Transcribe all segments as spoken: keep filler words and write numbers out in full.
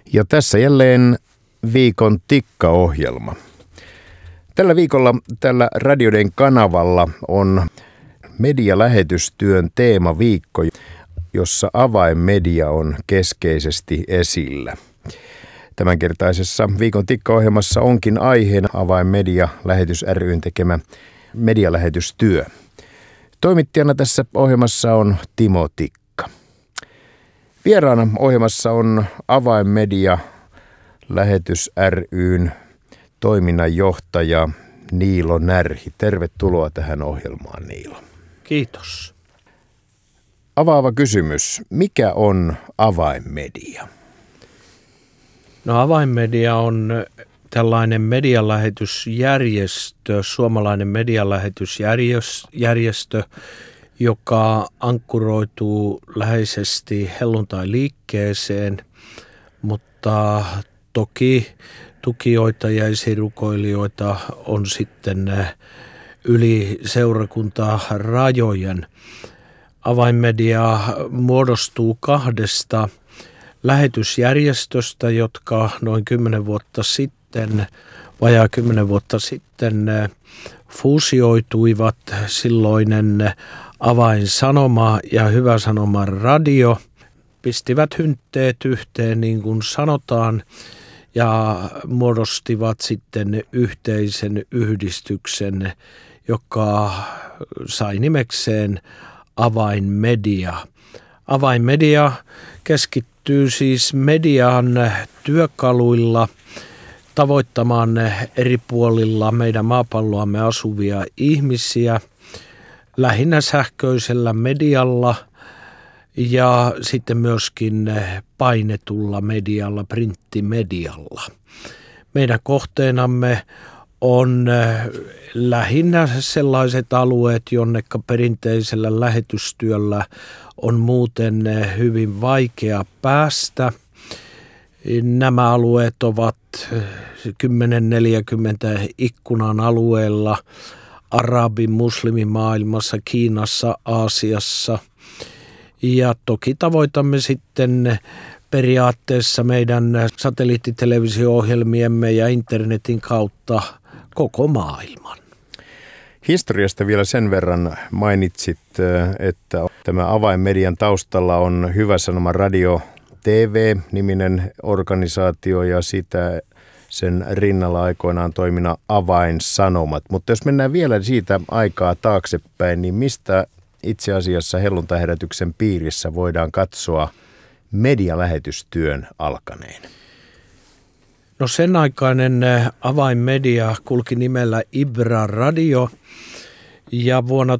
Ja tässä jälleen viikon tikkaohjelma. Tällä viikolla tällä Radioden kanavalla on medialähetystyön teemaviikko, jossa avainmedia on keskeisesti esillä. Tämänkertaisessa viikon tikkaohjelmassa onkin aiheena Avainmedia Lähetys ry:n tekemä medialähetystyö. Toimittajana tässä ohjelmassa on Timo Tikka. Vieraana ohjelmassa on Avainmedia Lähetys ry:n toiminnanjohtaja Niilo Närhi. Tervetuloa tähän ohjelmaan, Niilo. Kiitos. Avaava kysymys. Mikä on avainmedia? No avainmedia on tällainen medialähetysjärjestö, suomalainen medialähetysjärjestö, joka ankkuroituu läheisesti helluntai-liikkeeseen, mutta toki tukijoita ja esirukoilijoita on sitten yli seurakuntaa rajojen. Avainmedia muodostuu kahdesta lähetysjärjestöstä, jotka noin kymmenen vuotta sitten, vajaa kymmenen vuotta sitten fuusioituivat. Silloinen Avainsanoma ja Hyvä Sanoma radio pistivät hyntteet yhteen, niin kuin sanotaan, ja muodostivat sitten yhteisen yhdistyksen, joka sai nimekseen Avainmedia. Avainmedia keskittyy siis median työkaluilla tavoittamaan eri puolilla meidän maapalloamme asuvia ihmisiä, lähinnä sähköisellä medialla ja sitten myöskin painetulla medialla, printtimedialla. Meidän kohteenamme on lähinnä sellaiset alueet, jonneka perinteisellä lähetystyöllä on muuten hyvin vaikea päästä. Nämä alueet ovat kymmenen neljäkymmentä ikkunan alueella arabi- muslimimaailmassa, Kiinassa, Aasiassa. Ja toki tavoitamme sitten periaatteessa meidän satelliittitelevisio-ohjelmiemme ja internetin kautta koko maailman. Historiasta vielä sen verran mainitsit, että tämä Avainmedian taustalla on Hyvä Sanoma Radio T V-niminen organisaatio ja sitä sen rinnalla aikoinaan toimina Avainsanomat. Mutta jos mennään vielä siitä aikaa taaksepäin, niin mistä itse asiassa helluntaiherätyksen piirissä voidaan katsoa medialähetystyön alkaneen? No sen aikainen Avainmedia kulki nimellä Ibra Radio ja vuonna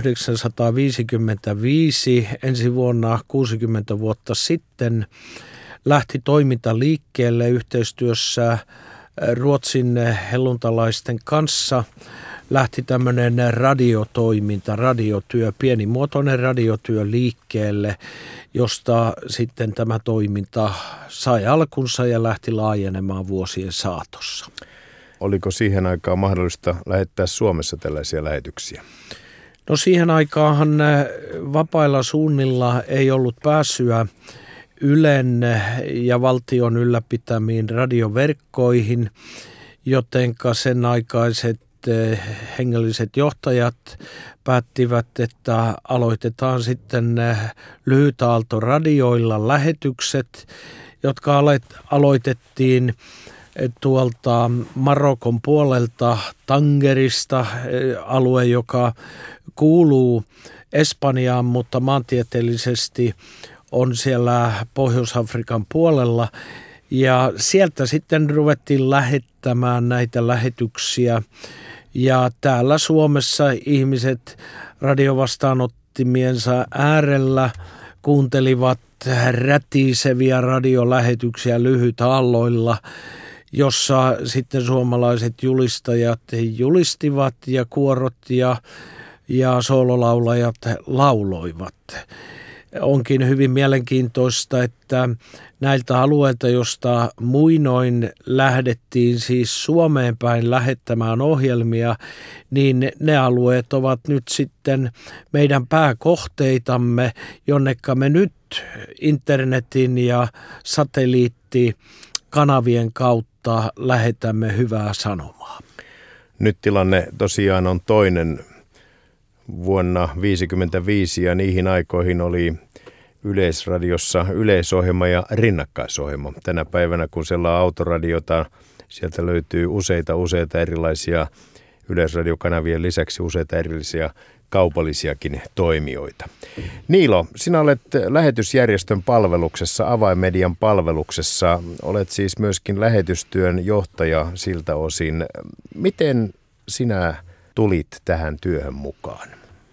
tuhatyhdeksänsataaviisikymmentäviisi, ensi vuonna kuusikymmentä vuotta sitten, lähti toiminta liikkeelle yhteistyössä Ruotsin helluntalaisten kanssa. Lähti tämmöinen radiotoiminta, radiotyö, pienimuotoinen radiotyö liikkeelle, josta sitten tämä toiminta sai alkunsa ja lähti laajenemaan vuosien saatossa. Oliko siihen aikaan mahdollista lähettää Suomessa tällaisia lähetyksiä? No siihen aikaanhan vapailla suunnilla ei ollut pääsyä Ylen ja valtion ylläpitämiin radioverkkoihin, jotenka sen aikaiset hengelliset johtajat päättivät, että aloitetaan sitten lyhytaaltoradioilla lähetykset, jotka aloitettiin tuolta Marokon puolelta Tangerista, alue, joka kuuluu Espanjaan, mutta maantieteellisesti on siellä Pohjois-Afrikan puolella. Ja sieltä sitten ruvettiin lähettämään näitä lähetyksiä. Ja täällä Suomessa ihmiset radiovastaanottimiensa äärellä kuuntelivat rätiseviä radiolähetyksiä lyhytaalloilla, jossa sitten suomalaiset julistajat julistivat ja kuorot ja, ja soololaulajat lauloivat. onkin hyvin mielenkiintoista, että näiltä alueilta, josta muinoin lähdettiin siis Suomeen päin lähettämään ohjelmia, niin ne alueet ovat nyt sitten meidän pääkohteitamme, jonnekka me nyt internetin ja satelliittikanavien kautta lähetämme hyvää sanomaa. Nyt tilanne tosiaan on toinen. Vuonna viisikymmentäviisi ja niihin aikoihin oli Yleisradiossa yleisohjelma ja rinnakkaisohjelma. Tänä päivänä, kun selaa autoradiota, sieltä löytyy useita useita erilaisia yleisradiokanavien lisäksi useita erillisiä kaupallisiakin toimijoita. Niilo, sinä olet lähetysjärjestön palveluksessa, Avainmedian palveluksessa. Olet siis myöskin lähetystyön johtaja siltä osin. Miten sinä tulit tähän työhön mukaan?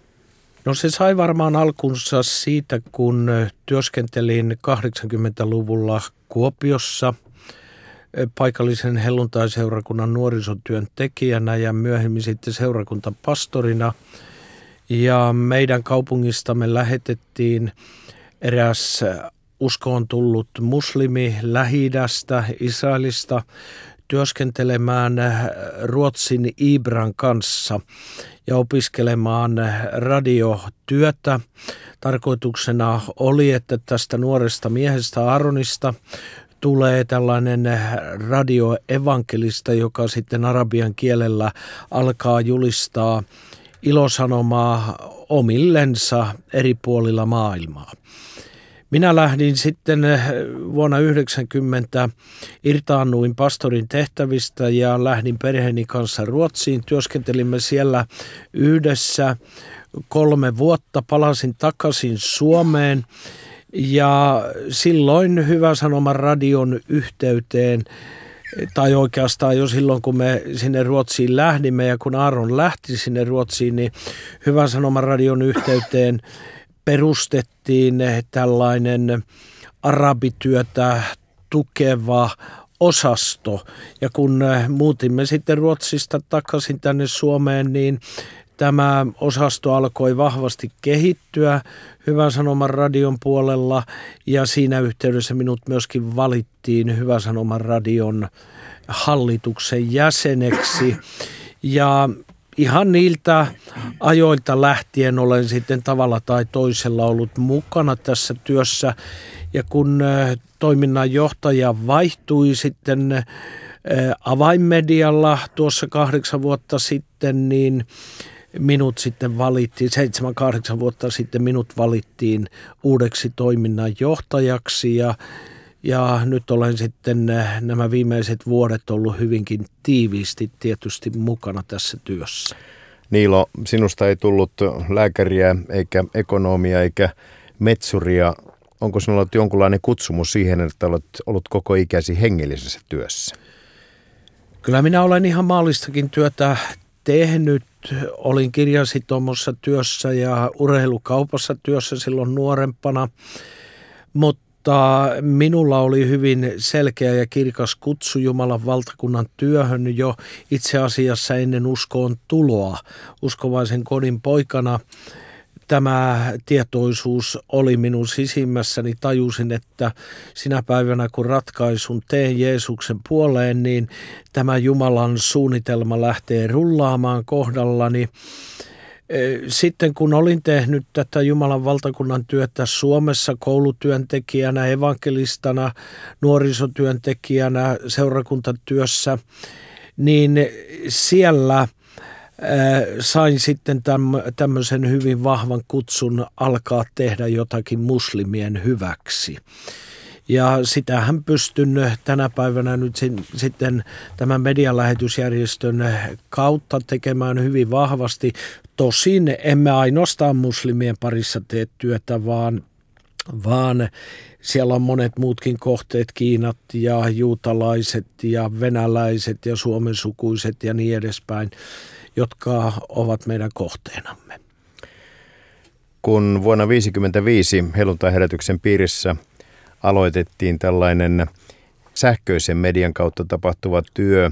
No se sai varmaan alkunsa siitä, kun työskentelin kahdeksankymmentäluvulla Kuopiossa paikallisen helluntaiseurakunnan nuorisotyön tekijänä ja myöhemmin sitten seurakuntapastorina. Ja meidän kaupungistamme lähetettiin eräs uskoon tullut muslimi Lähi-idästä, Israelista, työskentelemään Ruotsin Ibran kanssa ja opiskelemaan radiotyötä. Tarkoituksena oli, että tästä nuoresta miehestä Aaronista tulee tällainen radioevankelista, joka sitten arabian kielellä alkaa julistaa ilosanomaa omillensa eri puolilla maailmaa. Minä lähdin sitten vuonna yhdeksänkymmentä, irtaannuin pastorin tehtävistä ja lähdin perheeni kanssa Ruotsiin. Työskentelimme siellä yhdessä kolme vuotta, palasin takaisin Suomeen ja silloin Hyvä Sanoma radion yhteyteen, tai oikeastaan jo silloin, kun me sinne Ruotsiin lähdimme ja kun Aaron lähti sinne Ruotsiin, niin Hyvä Sanoma radion yhteyteen perustettiin tällainen arabityötä tukeva osasto. Ja kun muutimme sitten Ruotsista takaisin tänne Suomeen, niin tämä osasto alkoi vahvasti kehittyä Hyvän Sanoman radion puolella ja siinä yhteydessä minut myöskin valittiin Hyvän Sanoman radion hallituksen jäseneksi. Ja ihan niiltä ajoilta lähtien olen sitten tavalla tai toisella ollut mukana tässä työssä. Ja kun toiminnanjohtaja vaihtui sitten Avainmedialla tuossa kahdeksan vuotta sitten, niin minut sitten valittiin, seitsemän, kahdeksan vuotta sitten minut valittiin uudeksi toiminnanjohtajaksi ja Ja nyt olen sitten nämä viimeiset vuodet ollut hyvinkin tiiviisti tietysti mukana tässä työssä. Niilo, sinusta ei tullut lääkäriä eikä ekonomia eikä metsuria. Onko sinulla ollut jonkunlainen kutsumus siihen, että olet ollut koko ikäsi hengellisessä työssä? Kyllä minä olen ihan maallistakin työtä tehnyt. Olin kirjasitomossa työssä ja urheilukaupassa työssä silloin nuorempana, mutta Mutta minulla oli hyvin selkeä ja kirkas kutsu Jumalan valtakunnan työhön jo itse asiassa ennen uskoon tuloa. Uskovaisen kodin poikana tämä tietoisuus oli minun sisimmässäni. Tajusin, että sinä päivänä kun ratkaisun teen Jeesuksen puoleen, niin tämä Jumalan suunnitelma lähtee rullaamaan kohdallani. Sitten kun olin tehnyt tätä Jumalan valtakunnan työtä Suomessa koulutyöntekijänä, evankelistana, nuorisotyöntekijänä, seurakuntatyössä, niin siellä sain sitten tämmöisen hyvin vahvan kutsun alkaa tehdä jotakin muslimien hyväksi. Ja sitähän pystyn tänä päivänä nyt sitten tämän medialähetysjärjestön kautta tekemään hyvin vahvasti. Tosin emme ainoastaan muslimien parissa tee työtä, vaan, vaan siellä on monet muutkin kohteet, Kiinat ja juutalaiset ja venäläiset ja suomensukuiset ja niin edespäin, jotka ovat meidän kohteenamme. Kun vuonna tuhatyhdeksänsataaviisikymmentäviisi helluntaiherätyksen piirissä aloitettiin tällainen sähköisen median kautta tapahtuva työ.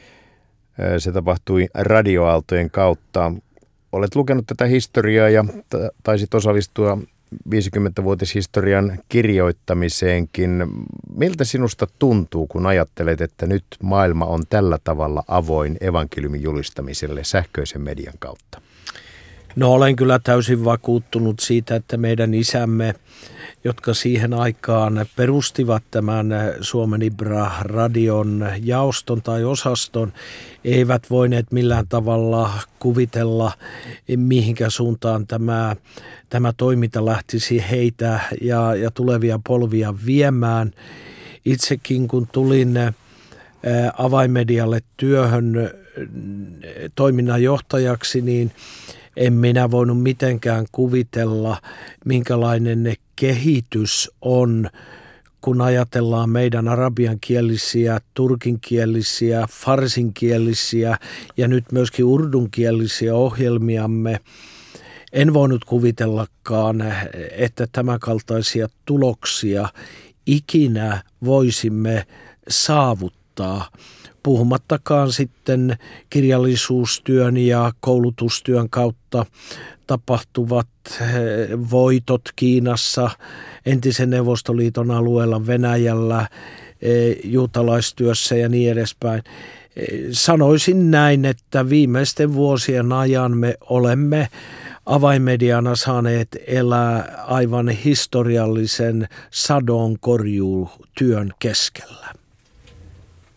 Se tapahtui radioaaltojen kautta. Olet lukenut tätä historiaa ja taisit osallistua viisikymmentävuotishistorian kirjoittamiseenkin. Miltä sinusta tuntuu, kun ajattelet, että nyt maailma on tällä tavalla avoin evankeliumin julistamiselle sähköisen median kautta? No olen kyllä täysin vakuuttunut siitä, että meidän isämme, jotka siihen aikaan perustivat tämän Suomen Ibra-radion jaoston tai osaston, eivät voineet millään tavalla kuvitella, mihinkä suuntaan tämä, tämä toiminta lähtisi heitä ja, ja tulevia polvia viemään. Itsekin kun tulin Avainmedialle työhön toiminnanjohtajaksi, niin en minä voinut mitenkään kuvitella, minkälainen kehitys on, kun ajatellaan meidän arabiankielisiä, turkinkielisiä, farsinkielisiä ja nyt myöskin urdunkielisiä ohjelmiamme. En voinut kuvitellakaan, että tämänkaltaisia tuloksia ikinä voisimme saavuttaa. Puhumattakaan sitten kirjallisuustyön ja koulutustyön kautta tapahtuvat voitot Kiinassa, entisen Neuvostoliiton alueella, Venäjällä, juutalaistyössä ja niin edespäin. Sanoisin näin, että viimeisten vuosien ajan me olemme avainmediana saaneet elää aivan historiallisen sadonkorjuutyön keskellä.